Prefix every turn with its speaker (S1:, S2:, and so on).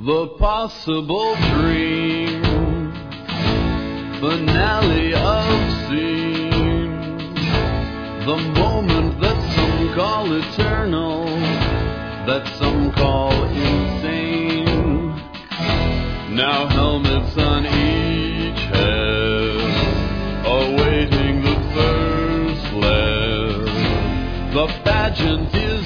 S1: the possible dream, finale of scene, the moment that some call eternal, that some call insane. Now helmets on each head, awaiting the first sled. The pageant is